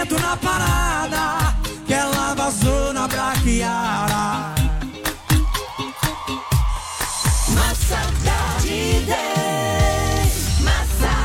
vento na parada que ela vazou na braquiara. Massa Tarde Dance, massa.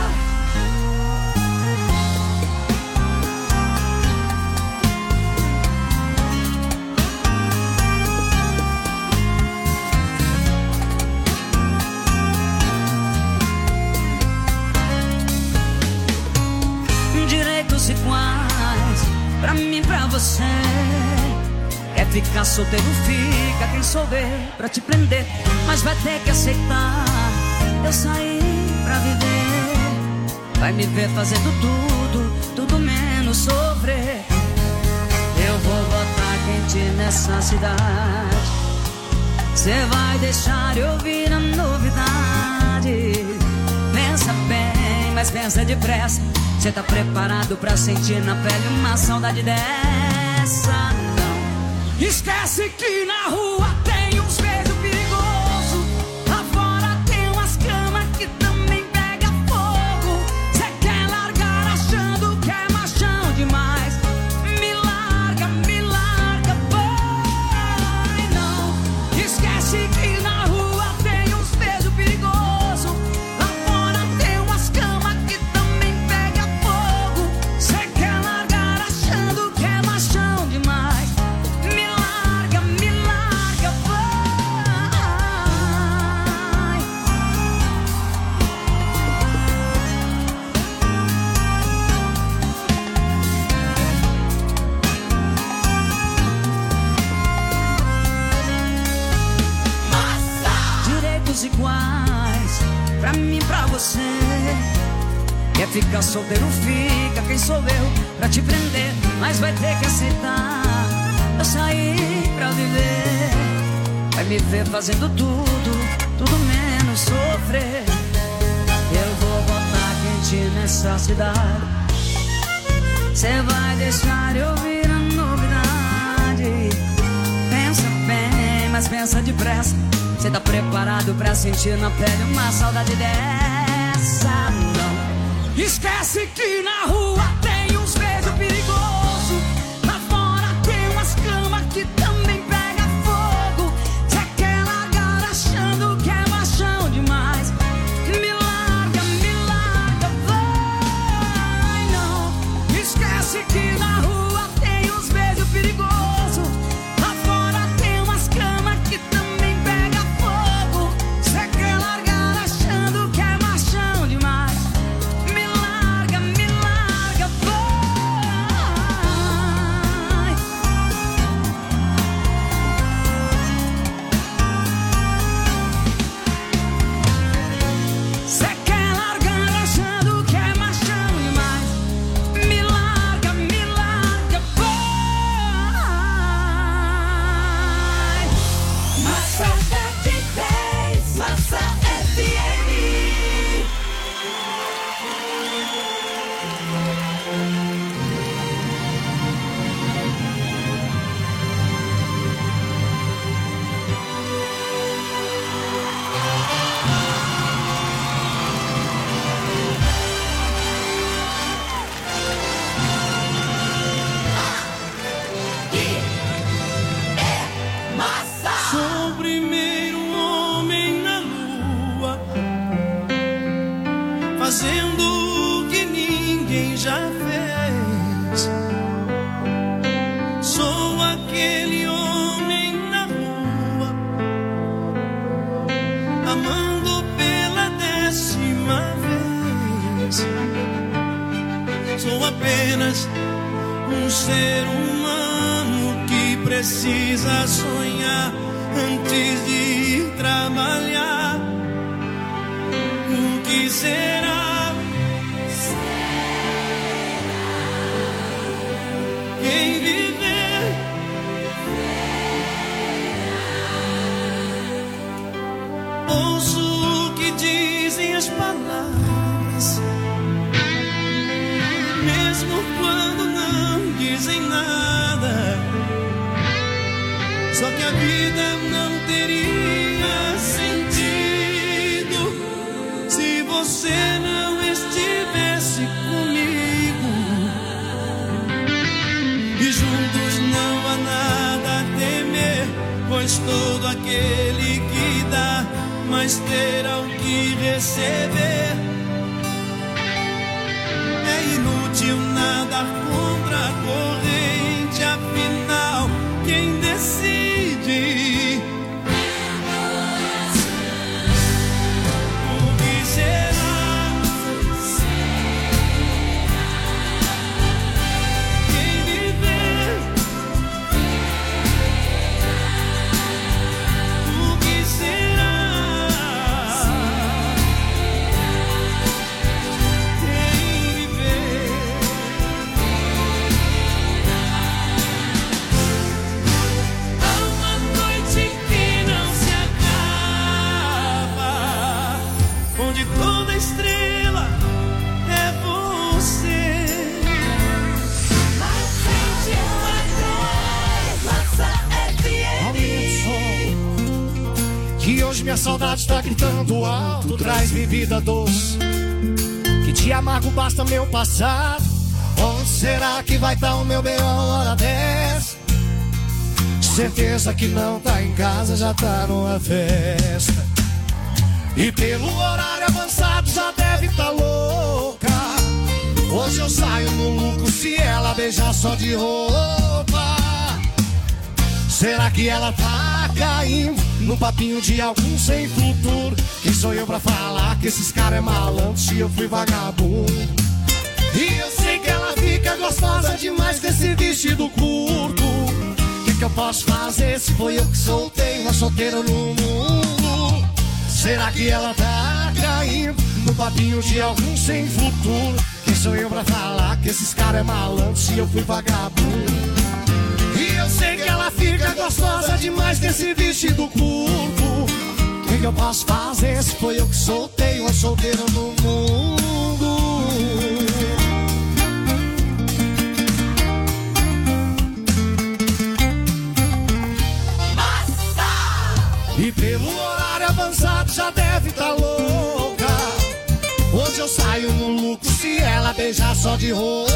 Direitos iguais pra mim, pra você. Quer ficar solteiro, fica. Quem souber pra te prender, mas vai ter que aceitar. Eu saí pra viver. Vai me ver fazendo tudo, tudo menos sofrer. Eu vou botar quente nessa cidade. Cê vai deixar eu ouvir a novidade. Pensa bem, mas pensa depressa. Cê tá preparado pra sentir na pele uma saudade dessa? Não. Esquece que na rua tem uns beijos perigosos. Lá fora tem umas camas que também pega fogo. Cê quer largar achando que é machão demais. Me larga, vai não. Esquece que na rua tem uns beijos perigosos. Lá fora tem umas camas que também pega fogo. Cê quer largar achando que é machão demais. Me larga, vai. Direitos iguais pra mim, pra você. Quer ficar solteiro, fica. Quem sou eu pra te prender, mas vai ter que aceitar. Eu saí pra viver. Vai me ver fazendo tudo, tudo menos sofrer. Eu vou botar quente nessa cidade. Cê vai deixar eu ouvir a novidade. Pensa bem, mas pensa depressa. Cê tá preparado pra sentir na pele uma saudade dessa? Não. Esquece que na rua tem uns beijos perigosos. Lá fora tem umas camas que também pega fogo. Cê quer largar achando que é machão demais. Me larga, vai não. Esquece que na rua tem uns beijos perigosos. Lá fora tem umas camas que também pega fogo. Cê quer largar achando que é machão demais. Me larga, vai. Cê quer largar achando que é machão demais. Me larga, vai. Massa Tarde Dance, massa FM. Sou o primeiro homem na lua, fazendo o que ninguém já fez. Sou aquele homem na rua, amando pela 10ª vez. Sou apenas um ser humano que precisa sonhar antes de ir trabalhar. O que será? Quem viver ouço o que dizem as palavras, mesmo quando não dizem nada. Só que a vida não teria sentido se você não estivesse comigo. feliz todo aquele que dá, mas terá o que receber. É inútil nadar contra a corrente, afinal, quem decide o que será? Quem viver o que será? Toda estrela é você. Mais frente, Massa FM. Que hoje minha saudade tá gritando alto. Traz bebida doce, que de amargo basta meu passado. Onde será que vai estar o meu bem a hora dessa? Certeza que não tá em casa, já tá numa festa. E pelo horário avançado já deve tá louca. Hoje eu saio no lucro se ela beijar só de roupa. Será que ela tá caindo no papinho de algum sem futuro? Quem sou eu pra falar que esses caras é malandro se eu fui vagabundo? E eu sei que ela fica gostosa demais com esse vestido curto. Que eu posso fazer se foi eu que soltei uma solteira no mundo? Será que ela tá caindo no papinho de algum sem futuro? Quem sou eu pra falar que esses caras é malandro se eu fui vagabundo? E eu sei que ela fica gostosa demais com esse vestido curto. O que eu posso fazer se foi eu que soltei uma solteira no mundo? E pelo horário avançado já deve tá louca. Hoje eu saio no lucro se ela beijar só de roupa.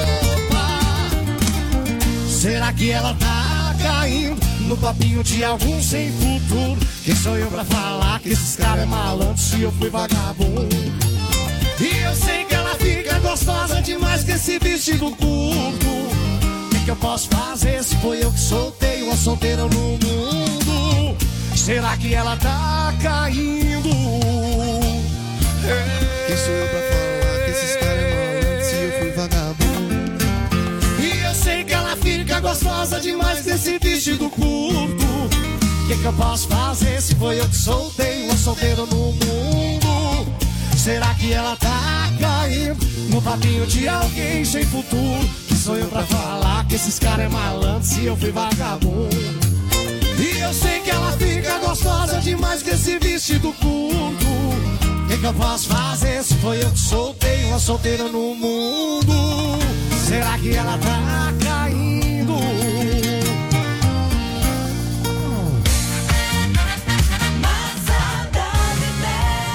Será que ela tá caindo no papinho de algum sem futuro? Quem sou eu pra falar que esses caras é malandro se eu fui vagabundo? E eu sei que ela fica gostosa demais com esse vestido curto. O que eu posso fazer se foi eu que soltei uma solteira no mundo? Será que ela tá caindo? Quem sou eu pra falar que esses caras é malandro se eu fui vagabundo? E eu sei que ela fica gostosa demais desse vestido curto. O que eu posso fazer se foi eu que soltei uma solteira no mundo? Será que ela tá caindo no papinho de alguém sem futuro? Que sou eu pra falar que esses caras é malandro se eu fui vagabundo? E eu sei que ela fica gostosa demais com esse vestido curto. O que eu posso fazer se foi eu que soltei uma solteira no mundo? Será que ela tá caindo? Massa da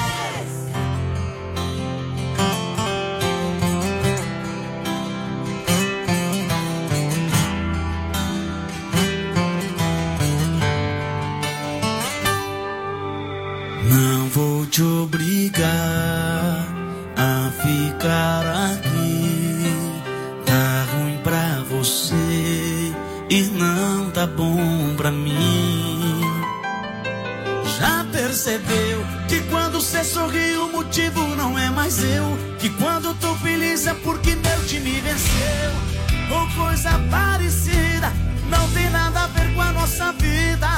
Não vou te obrigar a ficar aqui. Tá ruim pra você e não tá bom pra mim. Já percebeu que quando cê sorri o motivo não é mais eu? Que quando tô feliz é porque meu time venceu? Ou coisa parecida, não tem nada a ver com a nossa vida.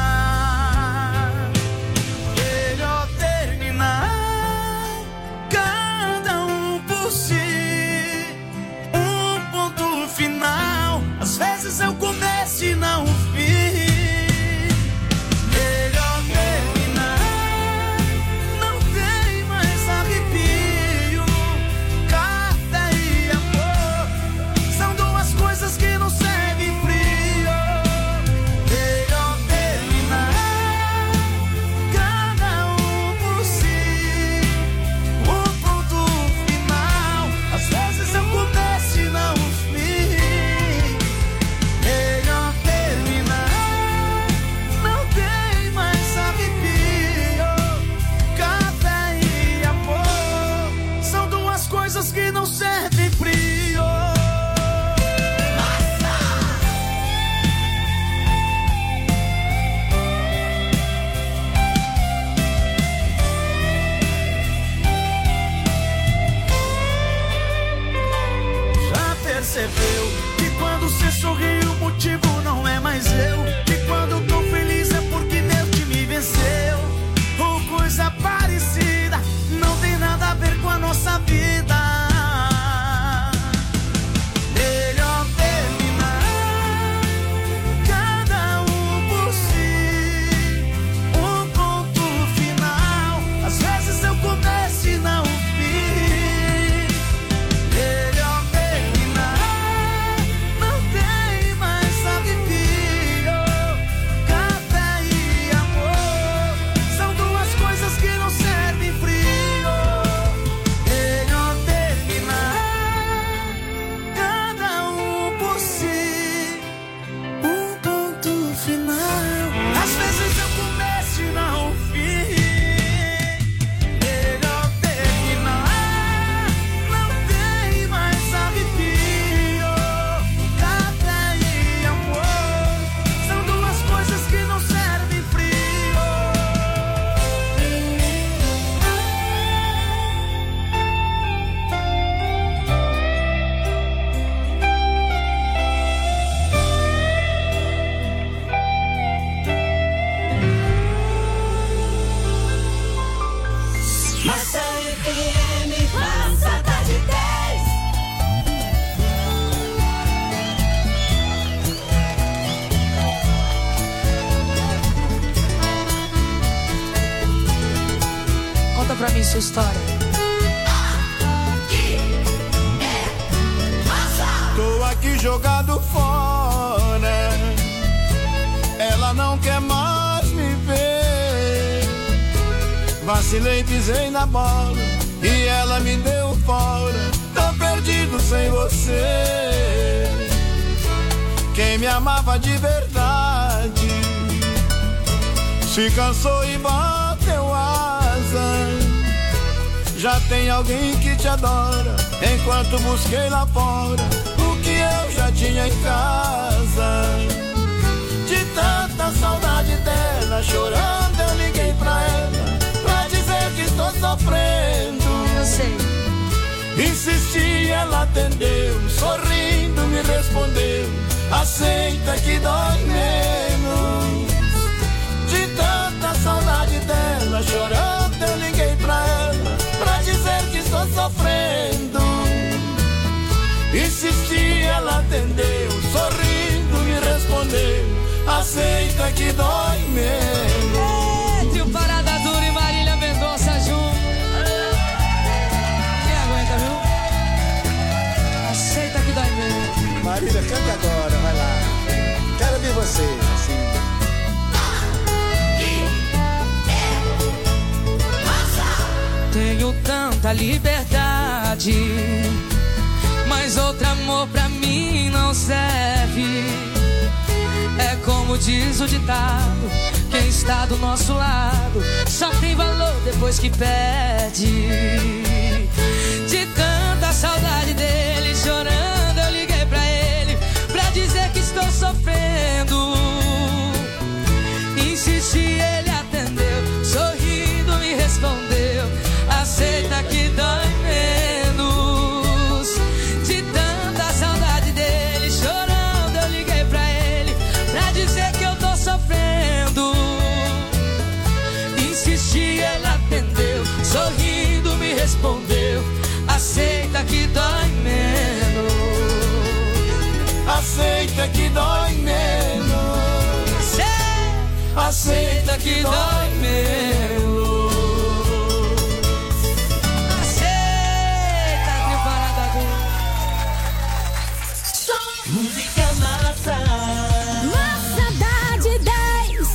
Melhor terminar, cada um por si, um ponto final. Às vezes é o começo e não o fim. Melhor terminar, não tem mais arrepio. Carta e amor são duas coisas que não percebeu que quando cê sorri o motivo não é mais eu, que quando tô feliz é porque meu time venceu, ou coisa parecida, não tem nada a ver com a nossa vida. Melhor terminar, cada um por si, um ponto final. Às vezes eu começo e não fim. Melhor terminar, não tem mais arrepio. Café e amor são duas coisas que não servem frio. Melhor terminar, cada um por si, um ponto final. Às vezes eu começo e não fim. Melhor terminar, não tem mais arrepio. Café e amor são duas coisas que não servem frio. Massa FM, Passada de 10. Conta pra mim sua história. Tô aqui jogado fora, ela não quer mais me ver. Vacilei, pisei na bola e ela me deu fora. Tô perdido sem você. Quem me amava de verdade se cansou e bateu asa. Já tem alguém que te adora, enquanto busquei lá fora o que eu já tinha em casa. De tanta saudade dela, chorando eu liguei pra ela, pra dizer que estou sofrendo. Eu sei. Insisti, ela atendeu, sorrindo me respondeu: aceita que dói menos. De tanta saudade dela, chorando eu liguei pra ela, pra dizer que estou sofrendo. Insisti, ela atendeu, sorrindo me respondeu: aceita que dói menos. Trio Parada Dura e Marília Mendonça junto. Quem aguenta, viu? Aceita que dói mesmo. Marília, canta agora, vai lá. Quero ver você, assim. Tenho tanta liberdade, mas outro amor pra mim não serve. É como diz o ditado: quem está do nosso lado só tem valor depois que perde. De tanta saudade dele, chorando eu liguei pra ele, pra dizer que estou sofrendo. Insisti, ele atendeu, sorrindo me respondeu: aceita que dói menos. De tanta saudade dele, chorando eu liguei pra ele, pra dizer que eu tô sofrendo. Insisti, ele atendeu, sorrindo me respondeu: aceita que dói menos. Aceita que dói menos. Aceita que dói menos. Aceita, Trio Parada Dura. Música massa. Passada de 10.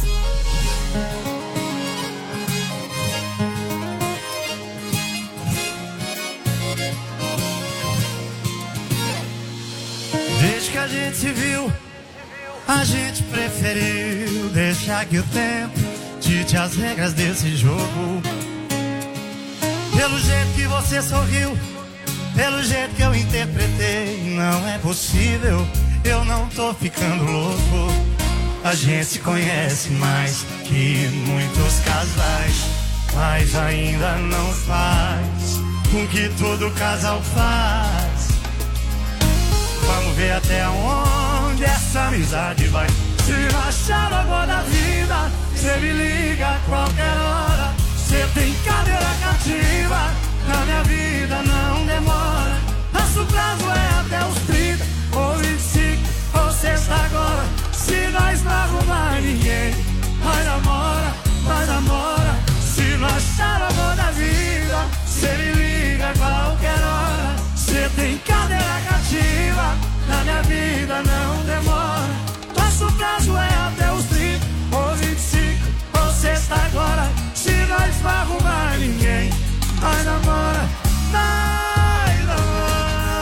Desde que a gente se viu, a gente preferiu deixar que o tempo dite as regras desse jogo. Pelo jeito que você sorriu, pelo jeito que eu interpretei, não é possível, eu não tô ficando louco. A gente se conhece mais que muitos casais, mas ainda não faz o que todo casal faz. ver até onde essa amizade vai. Se não achar o amor da vida, cê me liga a qualquer hora. Cê tem cadeira cativa, na minha vida não demora. Nosso prazo é até os 30 ou 25 ou sexta agora. Se nós não arrumar ninguém, nós namora, nós namora. Se não achar o amor da vida, cê me liga a qualquer hora. Cê tem cadeira cativa, na minha vida não demora. Nosso prazo é até os 30 ou 25 ou sexta agora. Se nós não arrumar ninguém, nós namora, nós namora.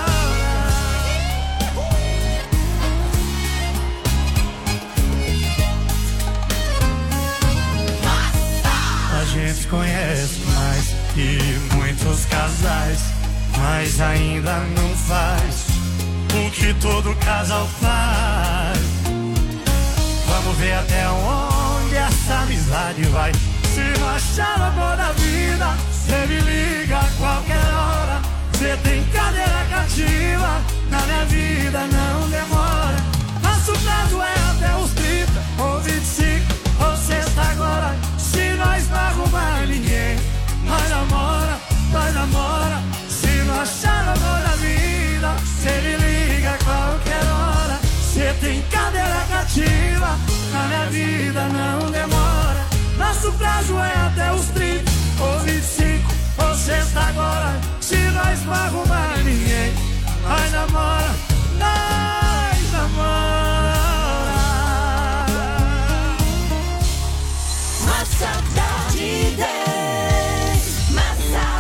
A gente conhece mais que muitos casais, mas ainda não faz o que todo casal faz. Vamos ver até onde essa amizade vai. Se não achar o amor da vida, cê me liga a qualquer hora. Cê tem cadeira cativa, na minha vida não demora. Nosso prazo é até os 30 ou 25 ou sexta agora. Se nós não arrumar ninguém, nós namora, nós namora. Se não achar o amor da vida, cê me liga a qualquer hora. Cê tem cadeira cativa, na minha vida não demora. Nosso prazo é até os 30 ou 25 ou sexta agora. Se nós não arrumar ninguém, nós namora, nós namora. Massa de 10, massa.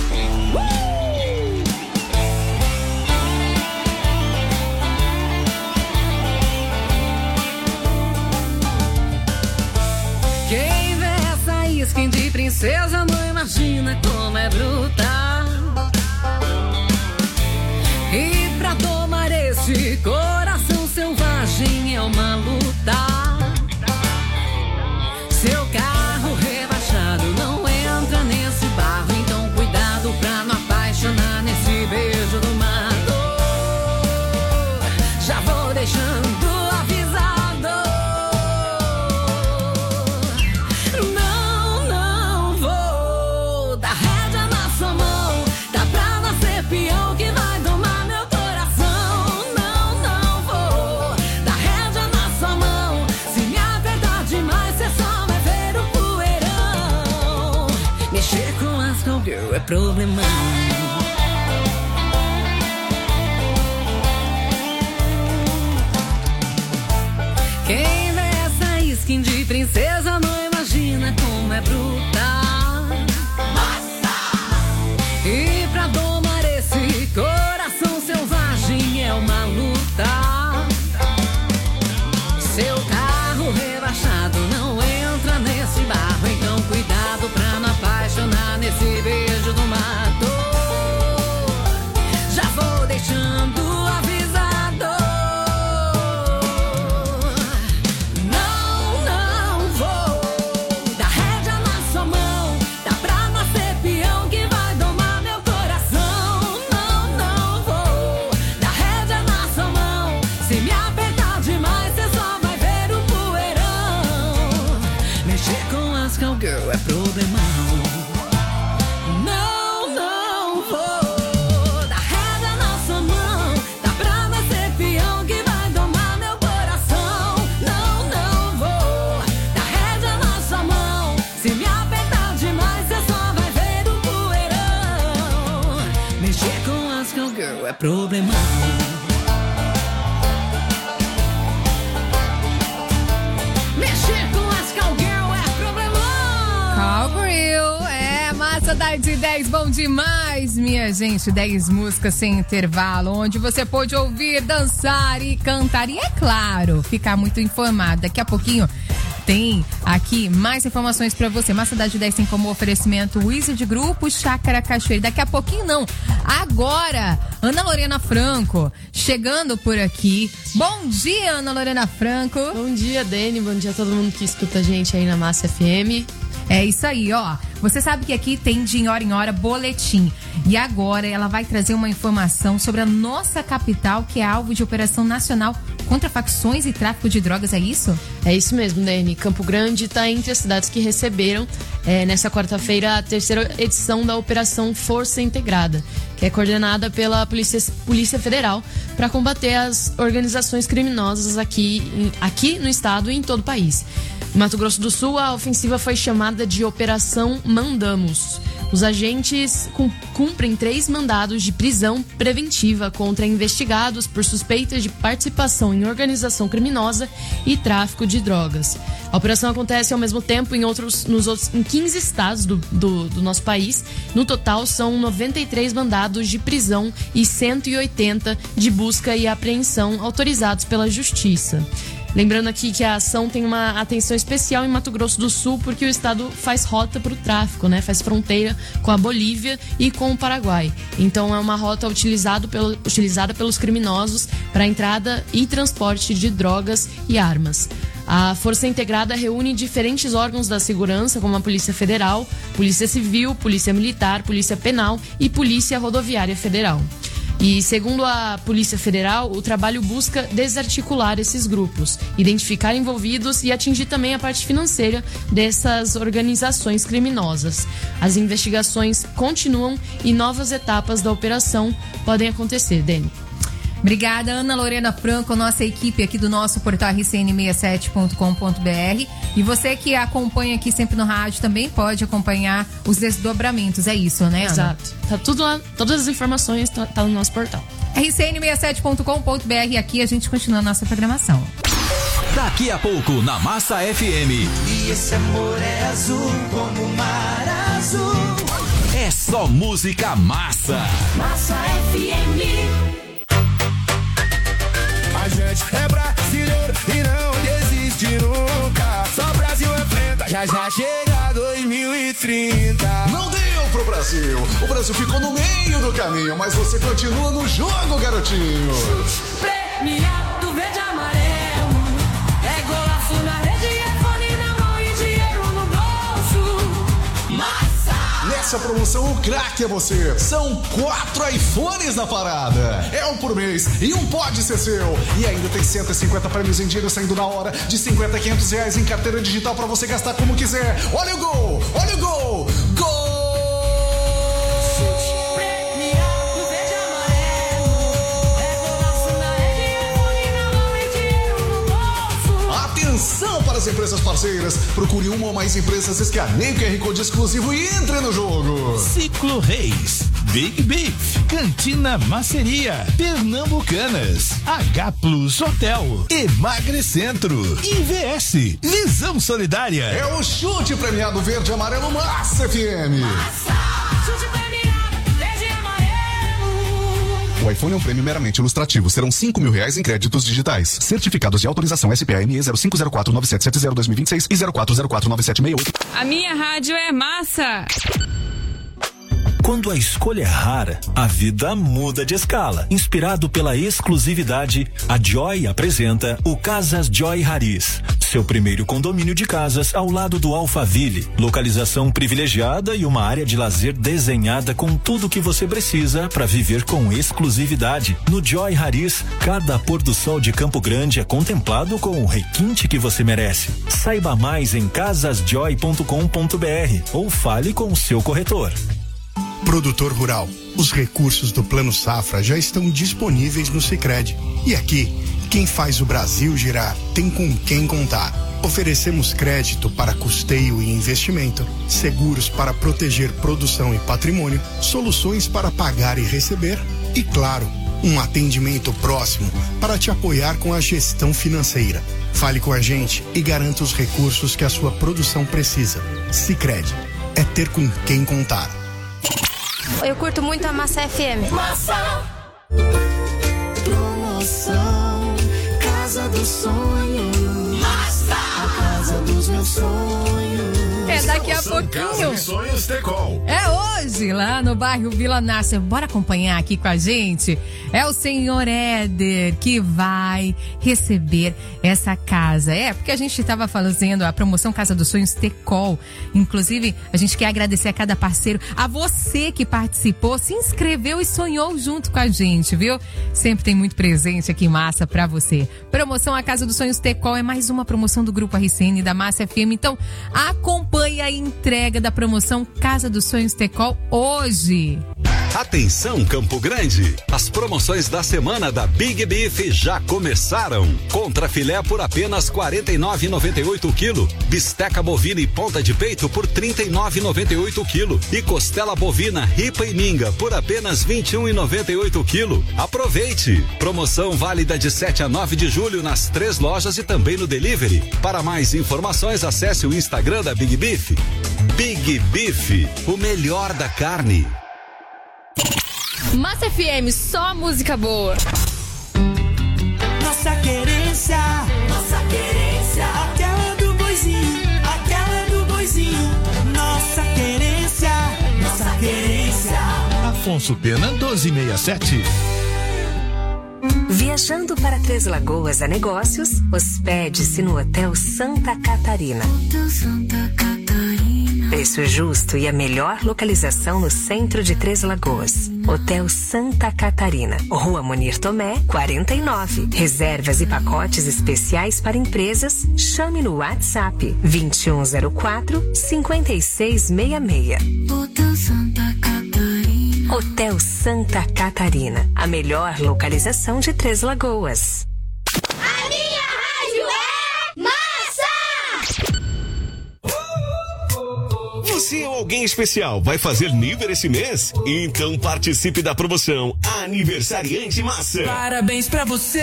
Quem vê essa skin de princesa não imagina como é brutal. E pra tomar esse coração selvagem é uma luta. Seu carro rebaixado não entra nesse barro, então cuidado pra não apaixonar nesse beijo do mato. Já vou deixando avisado. Não vou dar rédea na sua mão. Dá pra nascer peão que vai domar meu coração. Não vou dar rédea na sua mão. Se me apertar demais, cê só vai ver o poeirão. Mexer com as cowgirl é problemão. Quem vê essa skin de princesa não imagina como é brutal. E pra domar esse coração selvagem é uma luta. Seu carro rebaixado não entra nesse barro, então cuidado pra não apaixonar nesse beijo do mato. Já vou deixando avisado. Não vou dar rédea na sua mão. Dá pra nascer peão que vai domar meu coração. Não vou dar rédea na sua mão. Se me apertar demais, cê só vai ver o poeirão. Mexer com as cowgirl é problemão. Não vou dar rédea na sua mão. Dá pra nascer peão que vai domar meu coração. Não vou dar rédea na sua mão. Se me apertar demais, cê só vai ver o poeirão. Mexer com as cowgirl é problemão. Mexer com as cowgirl é problemão. Cowgirl, massa de 10, bom demais, minha gente. 10 músicas sem intervalo, onde você pôde ouvir, dançar e cantar. E é claro, ficar muito informado. Daqui a pouquinho tem aqui mais informações pra você. Massa de 10 tem como oferecimento Wizard Grupo, Chácara Cachoeira. Daqui a pouquinho não, agora, Ana Lorena Franco chegando por aqui. Bom dia, Ana Lorena Franco. Bom dia, Dani. Bom dia a todo mundo que escuta a gente aí na Massa FM. É isso aí, ó. Você sabe que aqui tem de hora em hora boletim. E agora ela vai trazer uma informação sobre a nossa capital, que é alvo de operação nacional contra facções e tráfico de drogas, é isso? É isso mesmo, Dani. Campo Grande está entre as cidades que receberam, nessa quarta-feira, a terceira edição da Operação Força Integrada, que é coordenada pela Polícia Federal para combater as organizações criminosas aqui no estado e em todo o país. Em Mato Grosso do Sul, a ofensiva foi chamada de Operação Mandamos. Os agentes cumprem 3 mandados de prisão preventiva contra investigados por suspeitas de participação em organização criminosa e tráfico de drogas. A operação acontece ao mesmo tempo em 15 estados do nosso país. No total, são 93 mandados de prisão e 180 de busca e apreensão autorizados pela Justiça. Lembrando aqui que a ação tem uma atenção especial em Mato Grosso do Sul, porque o estado faz rota para o tráfico, né? Faz fronteira com a Bolívia e com o Paraguai. Então é uma rota utilizada pelos criminosos para entrada e transporte de drogas e armas. A Força Integrada reúne diferentes órgãos da segurança, como a Polícia Federal, Polícia Civil, Polícia Militar, Polícia Penal e Polícia Rodoviária Federal. E, segundo a Polícia Federal, o trabalho busca desarticular esses grupos, identificar envolvidos e atingir também a parte financeira dessas organizações criminosas. As investigações continuam e novas etapas da operação podem acontecer, Dani. Obrigada, Ana Lorena Franco, nossa equipe aqui do nosso portal rcn67.com.br. E você que acompanha aqui sempre no rádio também pode acompanhar os desdobramentos, é isso, né, Ana? Exato. Tá tudo lá, todas as informações tá no nosso portal. rcn67.com.br, aqui a gente continua a nossa programação. Daqui a pouco, na Massa FM. E esse amor é azul como o mar azul. É só música massa. Massa FM. A gente é brasileiro e não desiste nunca. Só Brasil enfrenta, já chega 2030. Não deu pro Brasil. O Brasil ficou no meio do caminho, mas você continua no jogo, garotinho. Premiado verde e amarelo. É golaço na rede, é fone na mão e dinheiro no bolso. Massa! Nessa promoção, o craque é você. São 4 iPhones na parada. É um por mês e um pode ser seu. E ainda tem 150 prêmios em dinheiro saindo na hora, de 50 a 500 reais em carteira digital pra você gastar como quiser. Olha o gol! Olha o gol! Gol! Premiado verde e amarelo. É golaço na rede, é fone na mão e dinheiro no bolso. Atenção para as empresas parceiras. Procure uma ou mais empresas, escaneie o QR Code exclusivo e entre no jogo. Ciclo Reis, Big Beef, Cantina Maceria, Pernambucanas, H Plus Hotel, Emagrecentro, IVS, Visão Solidária. É o chute premiado verde e amarelo Massa FM. Chute premiado verde e amarelo. O iPhone é um prêmio meramente ilustrativo. Serão R$5.000 em créditos digitais. Certificados de autorização SPA-ME 05049770-2026 e 04049768. A minha rádio é massa. Quando a escolha é rara, a vida muda de escala. Inspirado pela exclusividade, a Joy apresenta o Casas Joy Haris. Seu primeiro condomínio de casas ao lado do Alphaville. Localização privilegiada e uma área de lazer desenhada com tudo o que você precisa para viver com exclusividade. No Joy Haris, cada pôr do sol de Campo Grande é contemplado com o requinte que você merece. Saiba mais em casasjoy.com.br ou fale com o seu corretor. Produtor rural, os recursos do Plano Safra já estão disponíveis no Sicredi. E aqui, quem faz o Brasil girar tem com quem contar. Oferecemos crédito para custeio e investimento, seguros para proteger produção e patrimônio, soluções para pagar e receber e, claro, um atendimento próximo para te apoiar com a gestão financeira. Fale com a gente e garanta os recursos que a sua produção precisa. Sicredi, é ter com quem contar. Eu curto muito a Massa FM. Massa. Promoção Casa do Sonho. Massa. A casa dos meus sonhos. daqui a Promoção pouquinho. Casa dos Sonhos Tecol. É hoje, lá no bairro Vila Nácer. Bora acompanhar aqui com a gente. É o senhor Éder que vai receber essa casa. É, porque a gente estava fazendo a promoção Casa dos Sonhos Tecol. Inclusive, a gente quer agradecer a cada parceiro, a você que participou, se inscreveu e sonhou junto com a gente, viu? Sempre tem muito presente aqui massa pra você. Promoção A Casa dos Sonhos Tecol é mais uma promoção do Grupo RCN da Massa FM. Então, acompanhe a entrega da promoção Casa dos Sonhos Tecol hoje. Atenção, Campo Grande! As promoções da semana da Big Beef já começaram. Contra filé por apenas R$ 49,98 quilo. Bisteca bovina e ponta de peito por R$ 39,98 quilo. E costela bovina, ripa e minga por apenas R$ 21,98 quilo. Aproveite! Promoção válida de 7 a 9 de julho nas 3 lojas e também no delivery. Para mais informações, acesse o Instagram da Big Beef. Big Beef, o melhor da carne. Massa FM, só música boa. Nossa querência, aquela do boizinho, nossa querência, Afonso Pena 1267. Viajando para Três Lagoas a negócios, hospede-se no Hotel Santa Catarina. Preço justo e a melhor localização no centro de Três Lagoas. Hotel Santa Catarina, Rua Munir Tomé, 49. Reservas e pacotes especiais para empresas. Chame no WhatsApp 2104-5666. Hotel Santa Catarina. Hotel Santa Catarina, a melhor localização de Três Lagoas. A minha rádio é massa! Você ou alguém especial vai fazer nível esse mês? Então participe da promoção Aniversariante Massa. Parabéns pra você.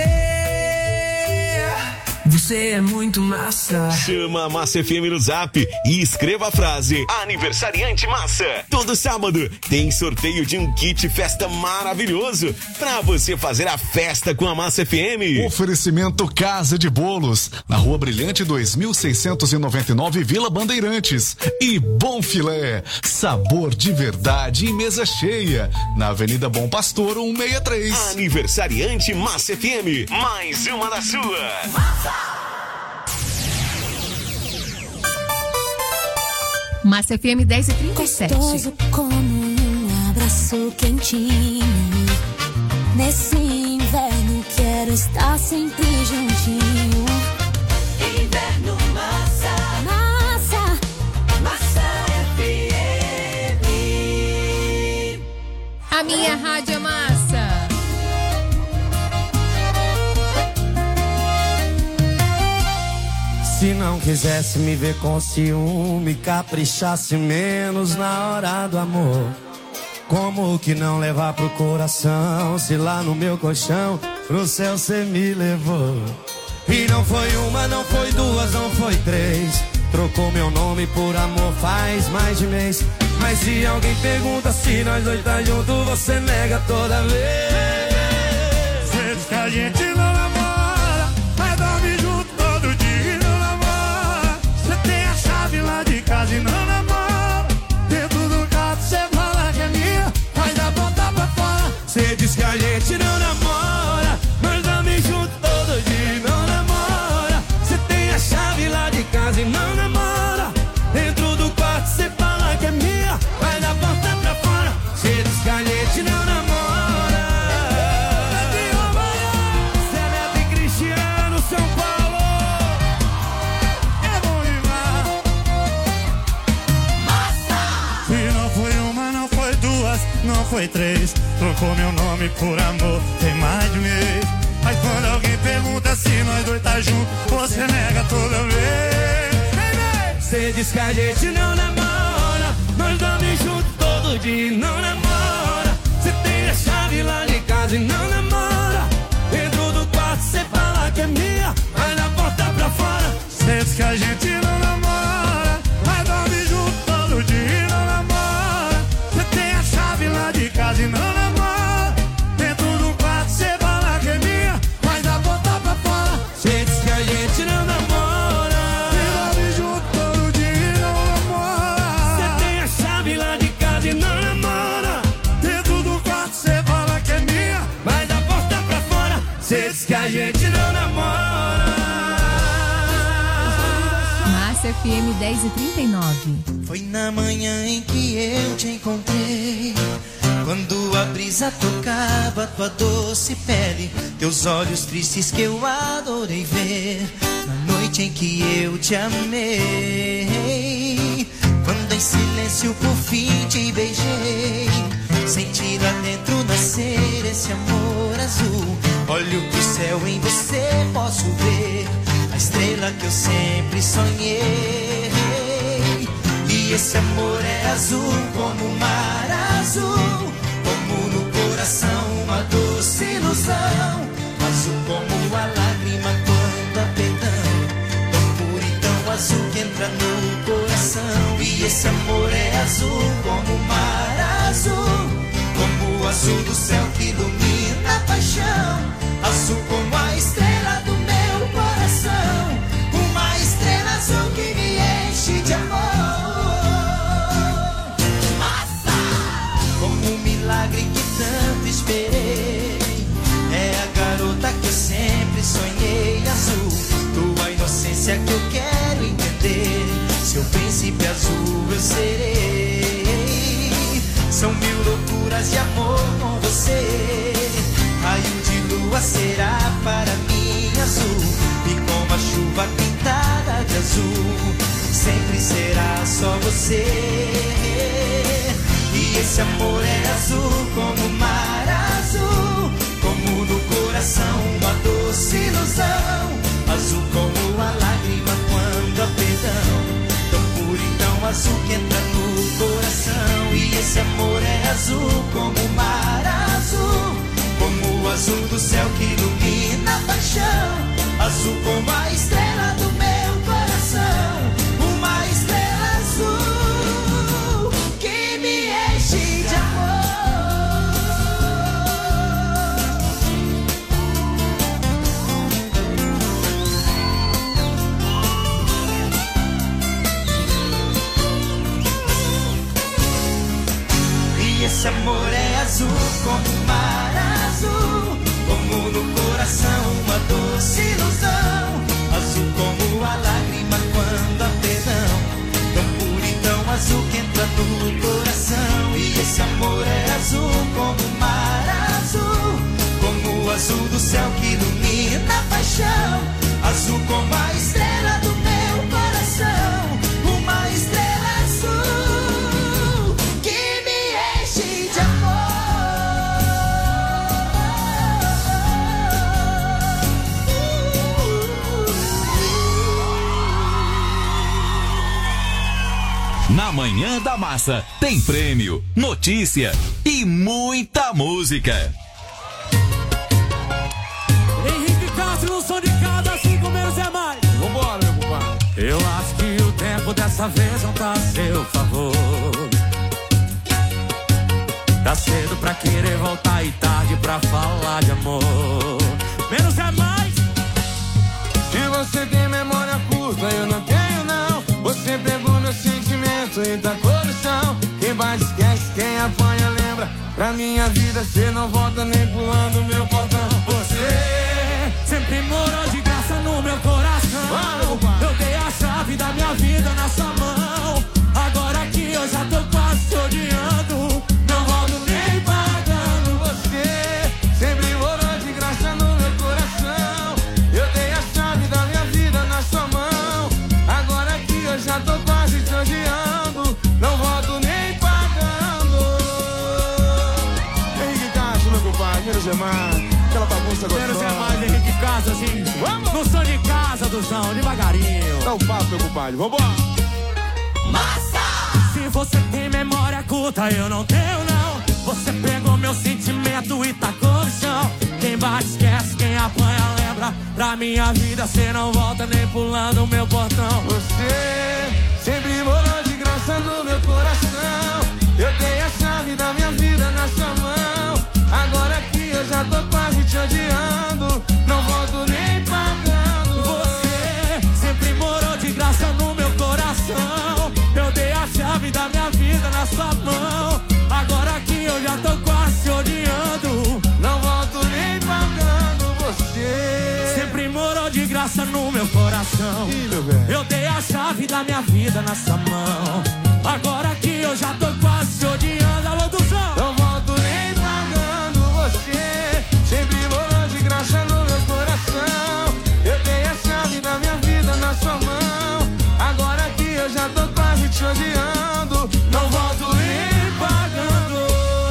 Você é muito massa. Chama a Massa FM no Zap e escreva a frase Aniversariante Massa. Todo sábado tem sorteio de um kit festa maravilhoso pra você fazer a festa com a Massa FM. Oferecimento Casa de Bolos, na Rua Brilhante 2699, Vila Bandeirantes. E Bom Filé, sabor de verdade e mesa cheia, na Avenida Bom Pastor 163. Aniversariante Massa FM, mais uma da sua. Massa! Massa FM 10h37. Gostoso como um abraço quentinho. Nesse inverno quero estar sempre juntinho. Inverno massa. Massa. Massa FM. A minha rádio é massa. Se não quisesse me ver com ciúme, caprichasse menos na hora do amor. Como que não levar pro coração, se lá no meu colchão pro céu cê me levou? E não foi uma, não foi duas, não foi três. Trocou meu nome por amor faz mais de mês. Mas se alguém pergunta se nós dois tá junto, você nega toda vez. Você diz que a gente não namora, mas dorme junto todo dia. Lá de casa e não namora. Dentro do carro cê fala que é minha, faz a ponta pra fora. Cê diz que a gente não namora, mas dorme junto todo dia e não namora. Cê tem a chave lá de casa e não namora. Dentro do quarto cê fala que é minha, faz a porta pra fora. Cê diz que a gente não namora. Cê é Neto e Cristiano, São Paulo. Não foi três, trocou meu nome por amor, tem mais de mês. Mas quando alguém pergunta se nós dois tá junto, você nega toda vez. Você diz que a gente não namora, nós dormimos junto todo dia e não namora. Você tem a chave lá de casa e não namora. Dentro do quarto você fala que é minha, mas na porta pra fora. Você diz que a gente não namora, mas dorme junto todo dia e não namora. Lá de casa e não namora. Dentro do quarto cê fala que é minha, mas dá botar pra fora. Cê diz que a gente não namora. E dorme junto todo dia e não namora. Cê diz que a gente não namora. Massa FM 10h39. Foi na manhã em que eu te encontrei, quando a brisa tocava tua doce pele, teus olhos tristes que eu adorei ver, na noite em que eu te amei, quando em silêncio por fim te beijei, senti lá dentro nascer esse amor azul. Olho pro céu, em você posso ver a estrela que eu sempre sonhei. E esse amor é azul como o mar azul, como no coração uma doce ilusão, azul como a lágrima quando há perdão, tão puro e tão azul que entra no coração. E esse amor é azul como o mar azul, como o azul do céu que ilumina a paixão, azul como a estrela do meu coração, uma estrela azul que me enche de amor. Como um milagre que tanto esperei, é a garota que eu sempre sonhei, azul, tua inocência que eu quero entender, seu príncipe azul eu serei. São 1000 loucuras de amor com você, raio de lua será para mim azul, e como a chuva pintada de azul, sempre será só você. E esse amor é azul como o mar azul, como no coração uma doce ilusão, azul como a lágrima quando há perdão, tão puro e tão azul que entra no coração. E esse amor é azul como o mar azul, como o azul do céu que ilumina a paixão, azul como a estrela do meu coração, uma estrela azul que me enche de amor. E esse amor é azul como o mar azul, como no coração uma doce ilusão, azul como a lágrima quando há perdão, tão puro e tão azul que entra no coração. E esse amor é azul como o mar azul, como o azul do céu que ilumina a paixão, azul como a estrela do meu coração, uma estrela azul que me enche de amor. Na Manhã da Massa tem prêmio, notícia e muita música. Henrique Castro no som de cada 5 menos é mais. Vambora, meu compadre. Eu acho que o tempo dessa vez não tá a seu favor. Tá cedo pra querer voltar e tarde pra falar de amor. Menos é mais. Se você tem memória curta, eu não tenho não. Você pegou meu sentimento e tacou no chão. Quem bate esquece, quem apanha lembra. Pra minha vida cê não volta nem pulando meu portão. Você sempre morou de graça no meu coração. Eu dei a chave da minha vida na sua mão. Agora que eu já tô quase te odiando, não volto nem pagando. Você sempre morou de graça no meu coração. Eu dei a chave da minha vida na sua mão. Agora que eu já tô quase te odiando, não volto nem pagando. Henrique Castro, meu compadre, menos é mais. Aquela bagunça gostosa. Menos é mais, Henrique Castro, assim. Vamos! No som de casa, Duzão, devagarinho. Dá um papo, meu compadre, vambora. Massa! Se você tem memória curta, eu não tenho não. Você pegou meu sentimento e tacou no chão. Quem bate esquece, quem apanha lembra. Pra minha vida cê não volta nem pulando meu portão. Você sempre morou de graça no meu coração. Eu dei a chave da minha vida na sua mão. Agora que eu já tô quase te odiando, não volto nem pagando. Você sempre morou de graça no meu coração. Eu dei a chave da minha vida na sua mão. Agora que eu já tô quase te odiando, não volto nem pagando. Você graça no meu coração. Eu dei a chave da minha vida na sua mão. Agora que eu já tô quase te odiando, alô do som. Não volto nem pagando você. Sempre vou de graça no meu coração. Eu dei a chave da minha vida na sua mão. Agora que eu já tô quase te odiando, não volto nem pagando.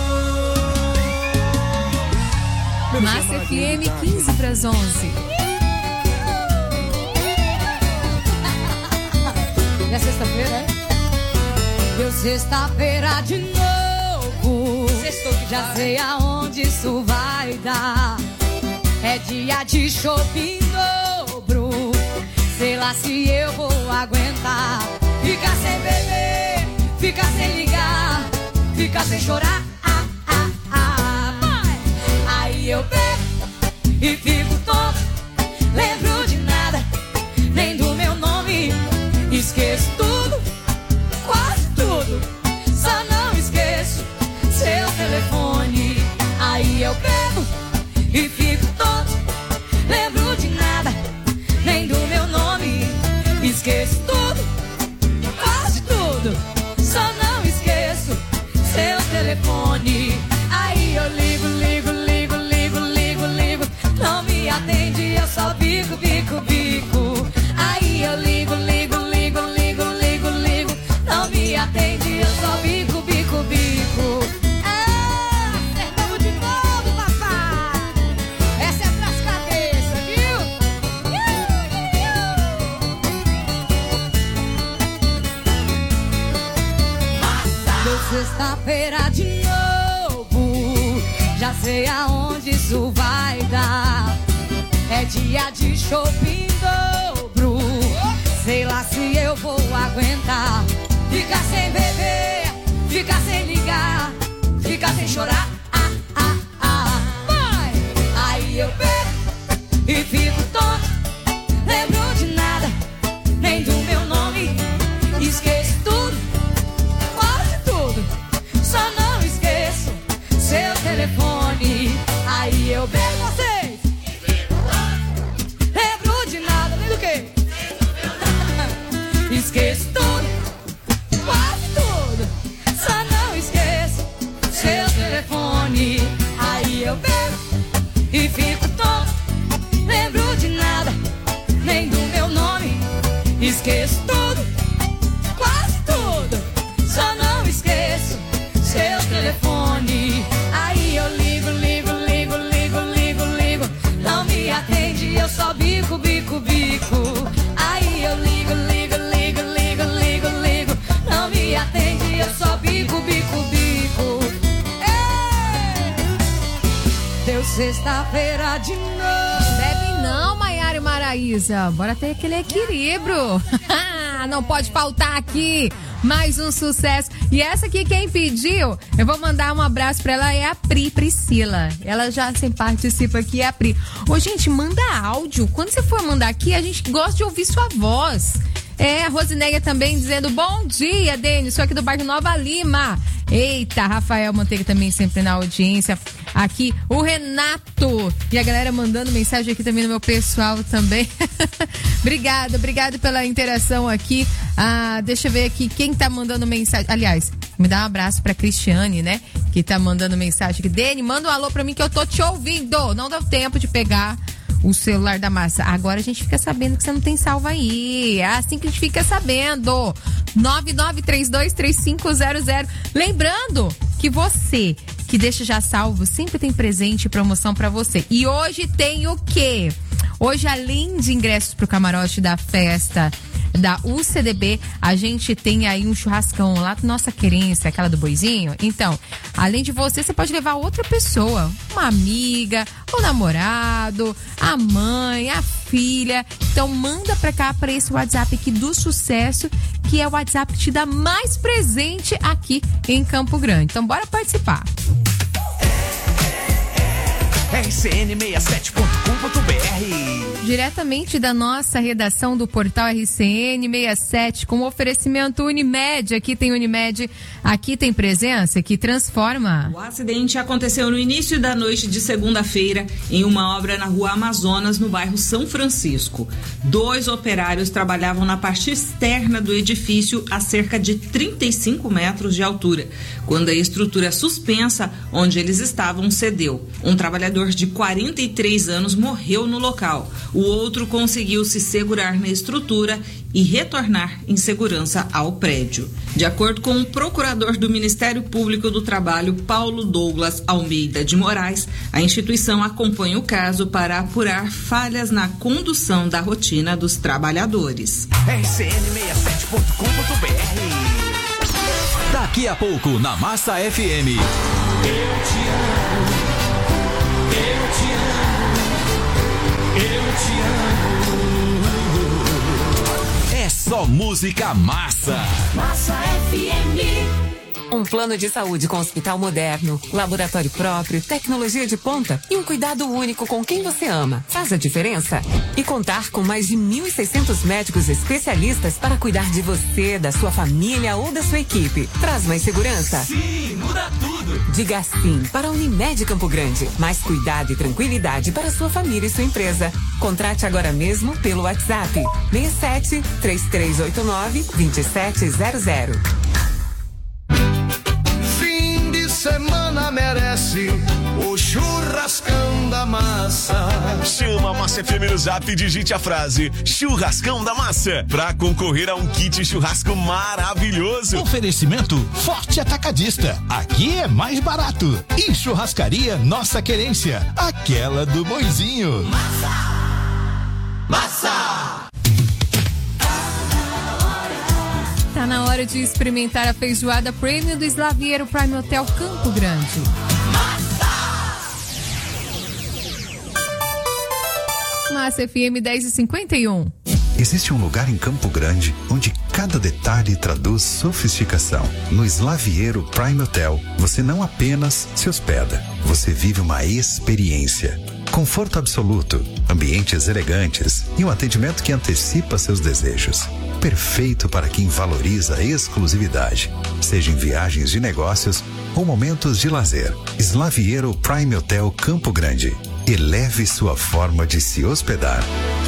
Massa FM 15:11. É sexta-feira, é? Deu sexta-feira de novo. Sextou que já sei aonde isso vai dar. É dia de shopping dobro. Sei lá se eu vou aguentar. Ficar sem beber, ficar sem ligar, ficar sem chorar. Aí eu bebo e fico tonto. Lembro de nada, nem do meu nome. Esqueço tudo, quase tudo. Só não esqueço seu telefone. Aí eu bebo e fico tonto. Lembro de nada, nem do meu nome. Esqueço tudo, quase tudo. Só não esqueço seu telefone. Aí eu ligo, ligo, ligo, ligo, ligo, ligo. Não me atende, eu só bico, bico, bico. Aí eu ligo, ligo, ligo, ligo, ligo, ligo. Não me atende, eu só bico, bico, bico. Acertamos de novo, papai. Essa é pras cabeças, viu? Deu sexta-feira de novo. Já sei aonde isso vai dar. É dia de shopping dobro. Sei lá se eu vou aguentar. Ficar sem beber, ficar sem ligar, ficar sem chorar. Vai! Aí eu bebo e fico tonto. Lembro de nada, nem do meu nome. Esqueço tudo, quase tudo. Só não esqueço seu telefone. Aí eu bebo vocês. Lembro de nada, nem do que? Esqueço tudo, quase tudo. Só não esqueço seu telefone. Aí eu bebo e fico tonto. Lembro de nada, nem do meu nome. Esqueço tudo, quase tudo. Só não esqueço seu telefone. Aí eu ligo, ligo, ligo, ligo, ligo, ligo. Não me atende, eu só bico, bico, bico. Aí eu ligo, ligo, ligo, ligo, ligo, ligo. Não me atende, eu só bico, bico, bico. Deu sexta-feira de novo. Bebe não, Maiara e Maraísa. Bora ter aquele equilíbrio. Não pode faltar aqui. Mais um sucesso. E essa aqui, quem pediu, eu vou mandar um abraço pra ela, é a Priscila. Ela já sempre participa aqui, é a Pri. Ô, gente, manda áudio. Quando você for mandar aqui, a gente gosta de ouvir sua voz. É, a Rosineia também dizendo, bom dia, Denis, sou aqui do bairro Nova Lima. Eita, Rafael Manteiga também sempre na audiência. Aqui, o Renato. E a galera mandando mensagem aqui também no meu pessoal também. Obrigada pela interação aqui. Deixa eu ver aqui quem tá mandando mensagem. Aliás, me dá um abraço pra Cristiane, né? Que tá mandando mensagem aqui. Deni, manda um alô pra mim que eu tô te ouvindo. Não deu tempo de pegar o celular da Massa. Agora a gente fica sabendo que você não tem salvo aí. É assim que a gente fica sabendo. 99323500. Lembrando que você que deixa já salvo sempre tem presente e promoção pra você. E hoje tem o quê? Hoje, além de ingressos pro camarote da festa da UCDB, a gente tem aí um churrascão lá da nossa querência, aquela do boizinho. Então, além de você pode levar outra pessoa, uma amiga, o namorado, a mãe, a filha. Então, manda pra cá, pra esse WhatsApp aqui do Sucesso, que é o WhatsApp que te dá mais presente aqui em Campo Grande. Então, bora participar. RCN67.com.br Diretamente da nossa redação do portal RCN 67, com oferecimento Unimed. Aqui tem Unimed, aqui tem presença que transforma. O acidente aconteceu no início da noite de segunda-feira em uma obra na rua Amazonas, no bairro São Francisco. 2 operários trabalhavam na parte externa do edifício a cerca de 35 metros de altura, quando a estrutura suspensa onde eles estavam cedeu. Um trabalhador de 43 anos morreu no local. O outro conseguiu se segurar na estrutura e retornar em segurança ao prédio. De acordo com o procurador do Ministério Público do Trabalho, Paulo Douglas Almeida de Moraes, a instituição acompanha o caso para apurar falhas na condução da rotina dos trabalhadores. rcn67.com.br. Daqui a pouco na Massa FM. Eu te amo, eu te amo, eu te amo. É só música massa. Massa FM. Um plano de saúde com hospital moderno, laboratório próprio, tecnologia de ponta e um cuidado único com quem você ama. Faz a diferença? E contar com mais de 1.600 médicos especialistas para cuidar de você, da sua família ou da sua equipe. Traz mais segurança? Sim, muda tudo. Diga sim para a Unimed Campo Grande. Mais cuidado e tranquilidade para sua família e sua empresa. Contrate agora mesmo pelo WhatsApp 67 3389 2700. Semana merece o churrascão da massa. Chama a Massa FM no Zap e digite a frase Churrascão da Massa pra concorrer a um kit churrasco maravilhoso. Oferecimento Forte Atacadista. Aqui é mais barato. E Churrascaria Nossa Querência, aquela do Boizinho. Massa! Tá na hora de experimentar a feijoada premium do Slaviero Prime Hotel Campo Grande. Massa FM 10h51. Existe um lugar em Campo Grande onde cada detalhe traduz sofisticação. No Slaviero Prime Hotel, você não apenas se hospeda, você vive uma experiência. Conforto absoluto, ambientes elegantes e um atendimento que antecipa seus desejos. Perfeito para quem valoriza a exclusividade, seja em viagens de negócios ou momentos de lazer. Slaviero Prime Hotel Campo Grande. Eleve sua forma de se hospedar.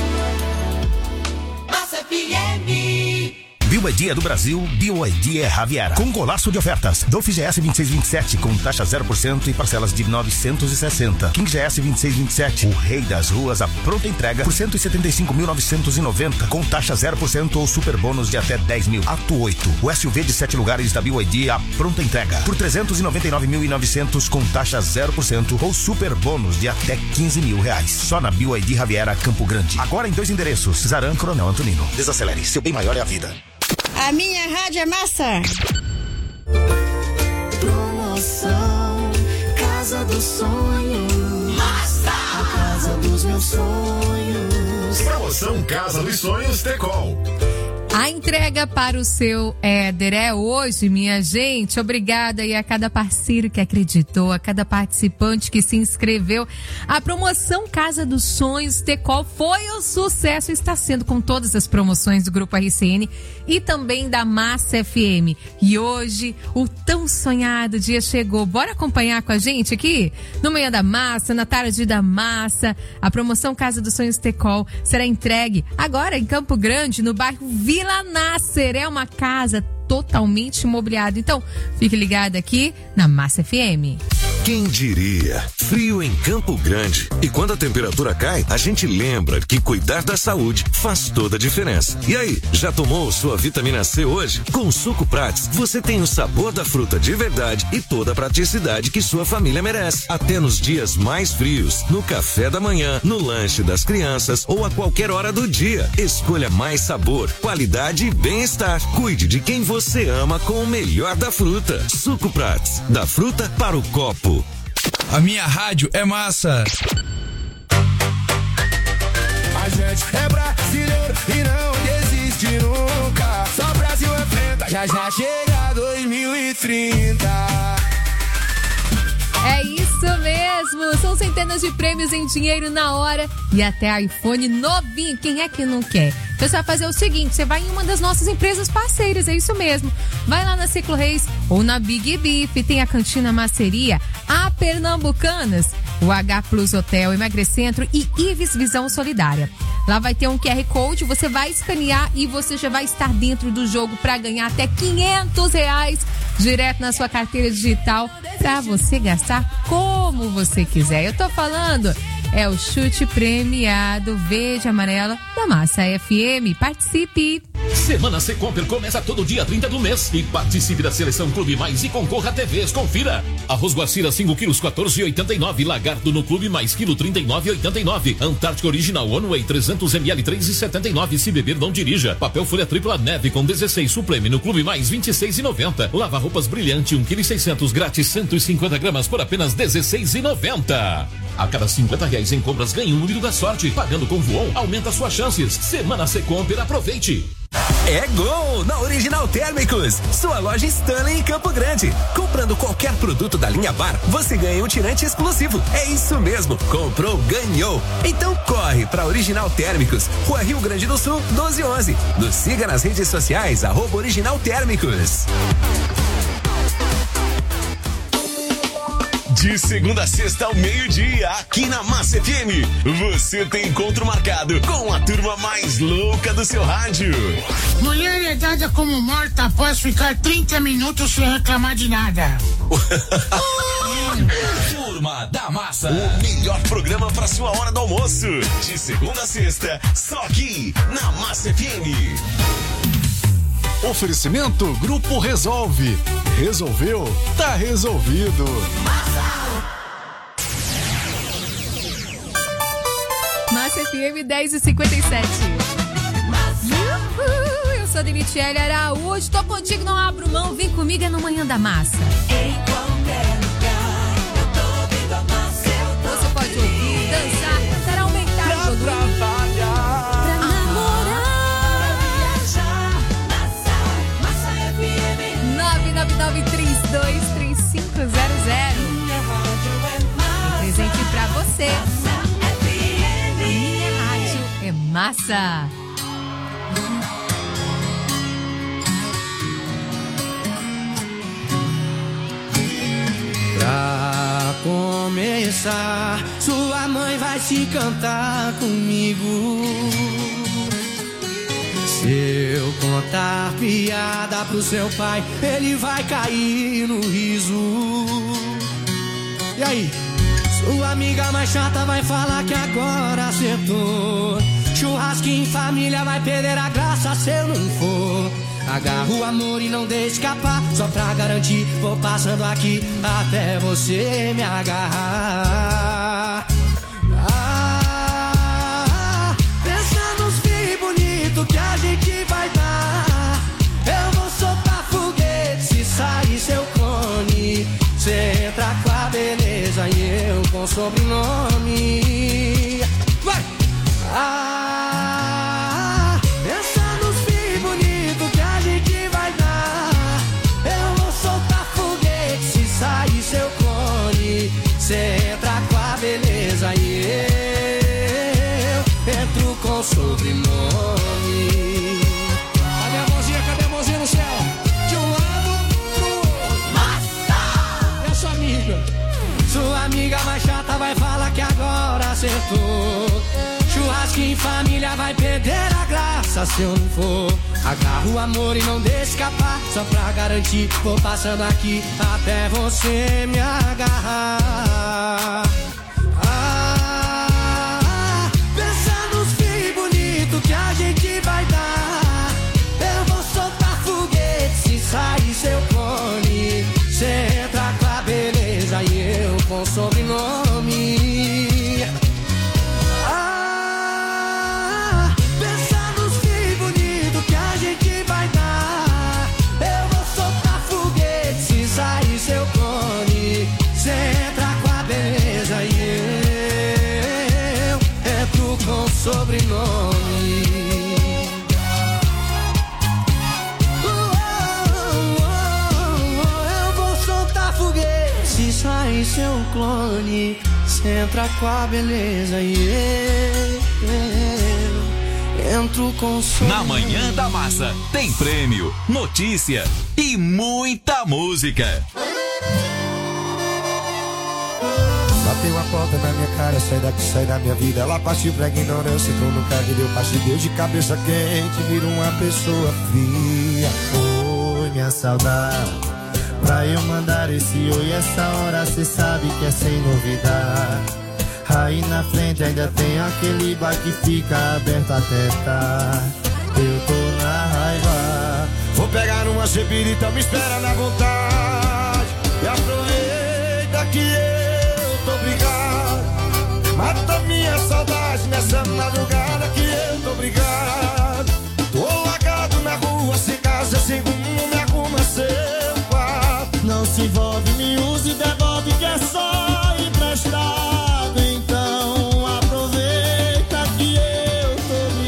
BYD é do Brasil, BYD é Javiera. Com golaço de ofertas. Dolphin GS 2627 com taxa 0% e parcelas de 960. King GS 2627, o rei das ruas, a pronta entrega por 175.990 com taxa 0% ou super bônus de até 10 mil. Ato 8. O SUV de 7 lugares da BYD, a pronta entrega por 399.900 com taxa 0% ou super bônus de até 15 mil reais. Só na BYD Javiera Campo Grande. Agora em 2 endereços. Zaran, Coronel Antonino. Desacelere, seu bem maior é a vida. A minha rádio é massa. Promoção Casa dos Sonhos. Massa! A casa dos meus sonhos. Promoção Casa dos Sonhos Tecol. A entrega para o seu Éder é hoje, minha gente. Obrigada aí a cada parceiro que acreditou, a cada participante que se inscreveu. A promoção Casa dos Sonhos Tecol foi um sucesso, está sendo com todas as promoções do Grupo RCN e também da Massa FM. E hoje o tão sonhado dia chegou. Bora acompanhar com a gente aqui? No Manhã da Massa, na tarde da Massa. A promoção Casa dos Sonhos Tecol será entregue agora em Campo Grande, no bairro Vila Nasser. É uma casa totalmente imobiliada. Então, fique ligado aqui na Massa FM. Quem diria? Frio em Campo Grande. E quando a temperatura cai, a gente lembra que cuidar da saúde faz toda a diferença. E aí, já tomou sua vitamina C hoje? Com o Suco Prats, você tem o sabor da fruta de verdade e toda a praticidade que sua família merece. Até nos dias mais frios, no café da manhã, no lanche das crianças ou a qualquer hora do dia. Escolha mais sabor, qualidade e bem-estar. Cuide de quem você ama com o melhor da fruta. Suco Prats, da fruta para o copo. A minha rádio é massa. A gente é brasileiro e não desiste nunca. Só Brasil enfrenta, já chega 2030. É isso Isso mesmo, são centenas de prêmios em dinheiro na hora e até iPhone novinho. Quem é que não quer? Então você vai fazer o seguinte, você vai em uma das nossas empresas parceiras, é isso mesmo. Vai lá na Ciclo Reis ou na Big Beef, tem a Cantina Maceria, a Pernambucanas, o H Plus Hotel, Emagrecentro e Ives Visão Solidária. Lá vai ter um QR Code, você vai escanear e você já vai estar dentro do jogo para ganhar até R$500 direto na sua carteira digital para você gastar como você quiser. Eu tô falando, é o chute premiado verde e amarela da Massa FM. Participe! Semana Secomper começa todo dia 30 do mês e participe da Seleção Clube Mais e concorra a TVs. Confira. Arroz Guacira 5 quilos 14,89. Lagarto no Clube Mais quilo 39,89. Antártica Original One Way 300 ml 3,79. Se beber não dirija. Papel folha tripla neve com 16 Supreme no Clube Mais 26,90. Lava roupas brilhante 1 kg 600 grátis 150 gramas por apenas 16,90. A cada R$50 em compras ganhe um número da sorte. Pagando com Voon, aumenta suas chances. Semana Secomper, aproveite. É gol na Original Térmicos, sua loja Stanley em Campo Grande. Comprando qualquer produto da linha Bar, você ganha um tirante exclusivo. É isso mesmo, comprou, ganhou. Então corre para Original Térmicos, Rua Rio Grande do Sul, 1211. Nos siga nas redes sociais, @Original Térmicos. De segunda a sexta ao meio-dia, aqui na Massa FM, você tem encontro marcado com a turma mais louca do seu rádio. Mulher é dada como morta após ficar 30 minutos sem reclamar de nada. Turma da Massa, o melhor programa para sua hora do almoço. De segunda a sexta, só aqui na Massa FM. Oferecimento Grupo Resolve. Resolveu? Tá resolvido. Massa FM 10h57. Eu sou a Denitiele Araújo, tô contigo, não abro mão, vem comigo, é no Manhã da Massa. Em qualquer lugar, eu tô ouvindo a Massa. Você pode ouvir, dançar, cantar, aumentar o volume. Trabalhar, pra namorar, pra viajar. Massa FM 999323500. Tem presente pra você. Minha rádio é massa. Pra começar, sua mãe vai se cantar comigo. Se eu contar piada pro seu pai, ele vai cair no riso. E aí? Sua amiga mais chata vai falar que agora acertou. Churrasco em família vai perder a graça se eu não for. Agarra o amor e não deixe escapar. Só pra garantir, vou passando aqui até você me agarrar. Pensa nos fios bonitos que a gente vai dar. Eu vou soltar foguete se sair seu clone. Cê entra com a beleza e eu com sobrenome. Vai! Pensa nos fios bonitos que a gente vai dar. Eu vou soltar foguete se sair seu clone. Cê entra com a beleza e eu entro com sobrenome. Cadê a mãozinha? Cadê a mãozinha no céu? De um lado pro outro. Massa! É sua amiga. Sua amiga mais chata vai falar que agora acertou. Churrasco em família vai perder a graça se eu não for. Agarra o amor e não deixe escapar. Só pra garantir, vou passando aqui até você me agarrar. Pensa nos fios bonitos que a gente vai dar. Eu vou soltar foguete se sair seu clone. Cê entra com a beleza e eu com sobrenome. Pensa nos fios bonitos que a gente vai dar. Eu vou soltar foguete se sair seu clone. Cê entra com a beleza e eu entro com sobrenome. Eu vou soltar foguete se sair e seu clone. Cê entra com a beleza e eu entro com o sonho. Na Manhã da Massa tem prêmio, notícia e muita música. Bateu a porta na minha cara, sai daqui, sai da minha vida. Ela partiu pra ignorância, entrou no carro e deu parte. Deu de cabeça quente, virou uma pessoa fria. Oi, minha saudade, pra eu mandar esse oi, essa hora cê sabe que é sem novidade. Aí na frente ainda tem aquele bar que fica aberto até tarde. Eu tô na raiva, vou pegar uma cepirita, me espera na vontade. E aproveita que eu tô brigado, mata minha saudade nessa madrugada que eu tô brigado. Tô largado na rua, sem casa, sem rumo, me arruma seu quarto. Não se envolve, me use e devolve que é só emprestado. Então aproveita que eu tô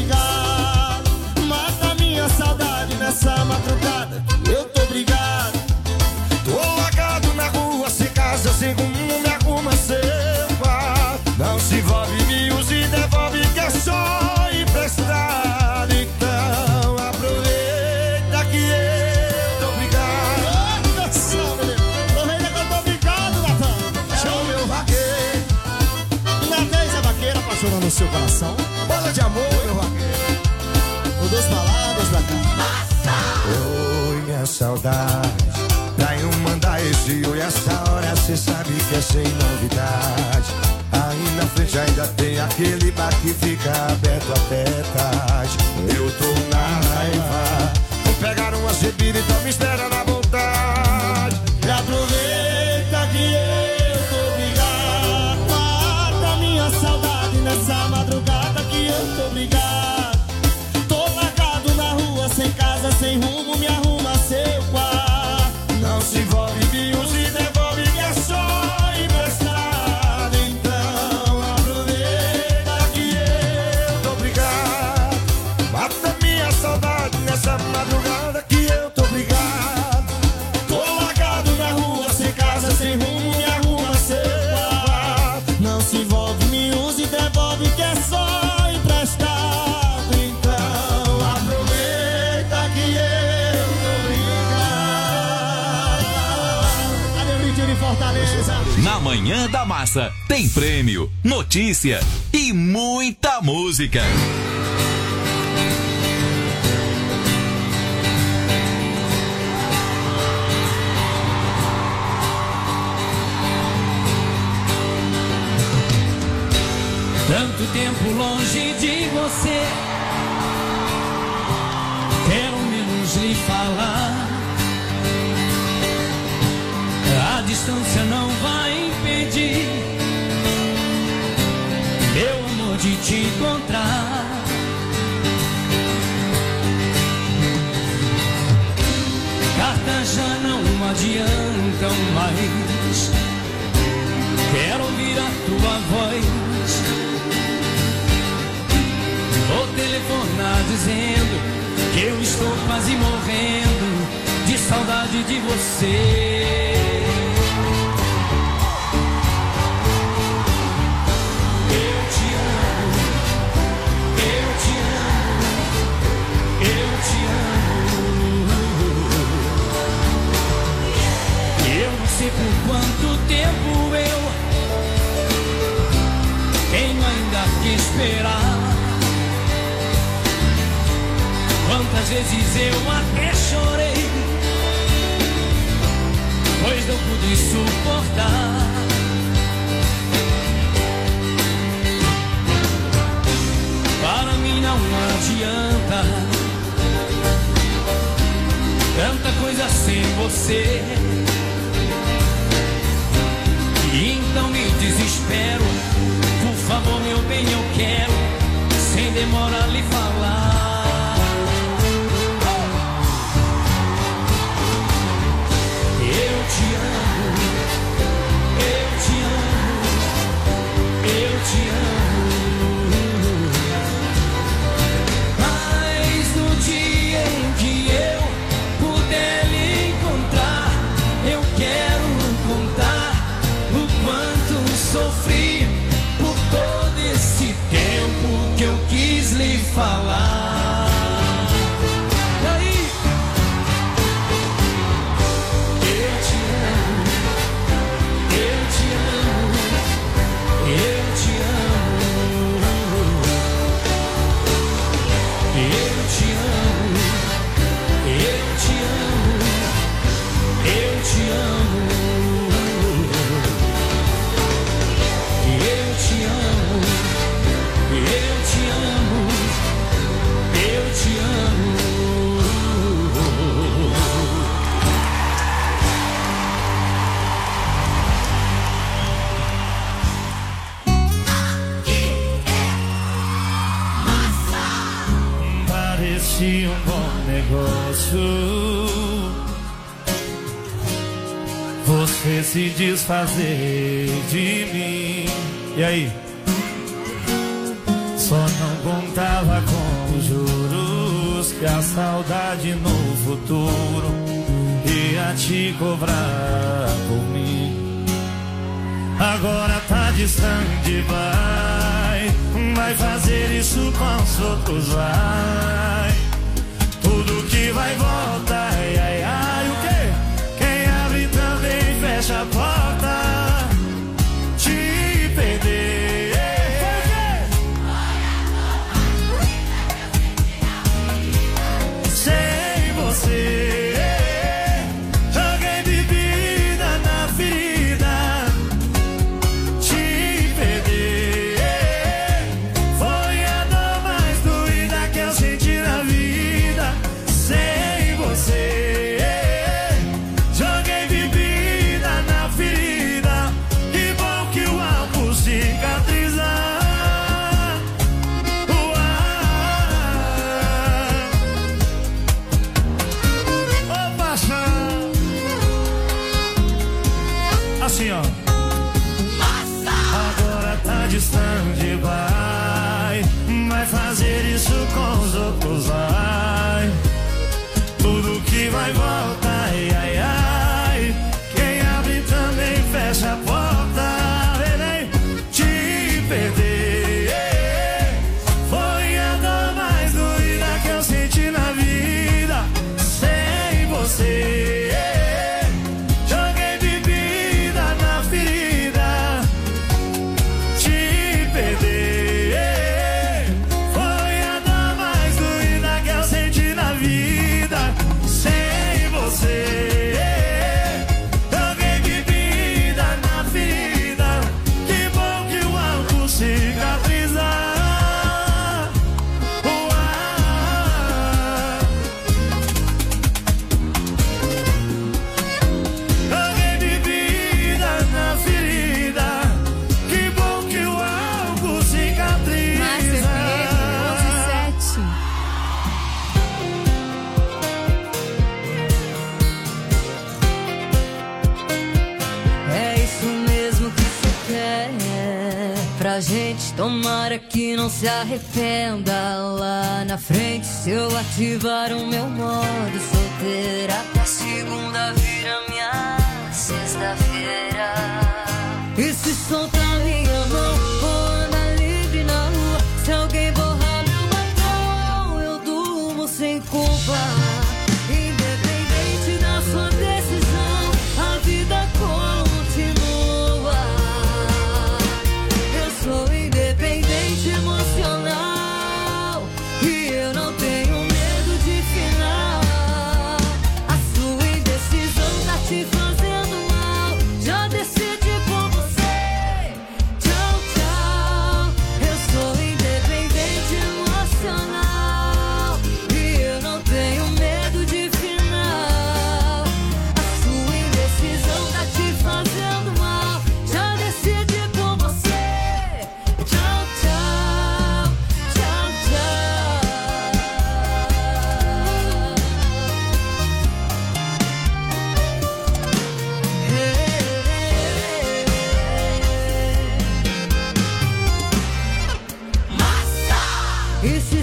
brigado, mata minha saudade nessa madrugada que eu tô brigado. Tô largado na rua, sem casa, sem rumo, me arruma seu quarto. Não se envolve, me use e devolve que é só emprestado. Então aproveita que eu tô brigado. Aproveita que eu tô brigado, Natan. Chama meu vaqueiro. Nathan, a vaqueira apaixonando o seu coração. Bola de amor, meu vaqueiro. Por duas palavras da cara. Oi, minha saudade, pra eu mandar esse oi, essa hora cê sabe que é sem novidade. Aí na frente ainda tem aquele bar que fica aberto até tarde. Eu tô na raiva, vou pegar uma bebida, então me espera na vontade. E aproveita que eu tô brigado, mata minha saudade nessa madrugada que eu tô brigado. Tô largado na rua, sem casa, sem rumo, me arruma seu quarto. Não se envolve, me use e devolve que é só emprestado. Então aproveita que eu tô brigado, mata minha saudade nessa madrugada que eu tô brigado. Tô largado na rua, sem casa, sem rumo, me arruma seu quarto. Não se envolve, me use e devolve que é só emprestado. Então aproveita que eu tô brigado. Cadê o Vitinho de Fortaleza? Na Manhã da Massa tem prêmio, notícia e muita música. Tanto tempo longe de você, quero menos lhe falar. A distância não vai impedir meu amor de te encontrar. Cartas já não adiantam mais, quero ouvir a tua voz. Vou telefonar dizendo que eu estou quase morrendo de saudade de você. Eu te amo, eu te amo, eu te amo. Eu não sei por quanto tempo eu tenho ainda que esperar. Quantas vezes eu até chorei, pois não pude suportar. Para mim não adianta tanta coisa sem você. E então me desespero. Por favor, meu bem, eu quero sem demora lhe falar. Mas no dia em que eu puder lhe encontrar, eu quero contar o falar. E aí? Eu te amo, eu te amo, eu te amo, eu te amo, eu te amo, eu te amo, eu te amo, eu te amo, eu te amo. Parecia um bom negócio você se desfazer de mim. E aí? Só não contava com os juros que a saudade no futuro ia te cobrar por mim. Agora tá distante, vai fazer isso com os outros, vai. Tudo que vai volta, ai, ai, ai, o quê? Quem abre também fecha a porta. Te perder, sem você, joguei bebida na ferida. Te perder foi a dor mais doída que eu senti na vida. Sem você, joguei bebida na ferida. Que bom que o álcool cicatriza. Ô paixão, assim ó. Agora tá distante, vai fazer isso com os outros, vai. Tudo que vai volta, ai, ai, ai. Quem abre também fecha a porta, vem, te perder foi a dor mais doída que eu senti na vida. Sem você, joguei bebida na ferida. Te perder foi a dor mais doída que eu senti na vida. Sem você, joguei bebida na ferida. Que bom que o álcool cicatriza. Joguei bebida na ferida. Que bom que o álcool cicatriza. É isso mesmo que você quer. Pra gente, tomara que não se arrependa lá na frente. Se eu ativar o meu modo solteira, pra segunda vira minha sexta-feira. E se soltar minha mão, vou andar livre na rua. Se alguém borrar meu batom, eu durmo sem culpa. Independente da sua decisão, a vida continua. Eu sou independente emocional e eu não tenho medo de final. A sua indecisão tá te fazendo mal. Já decidi por você. Tchau, tchau. Eu sou independente emocional e eu não tenho medo de final. A sua indecisão tá te fazendo mal. Já decidi por você. Tchau, tchau. Tchau, tchau. E se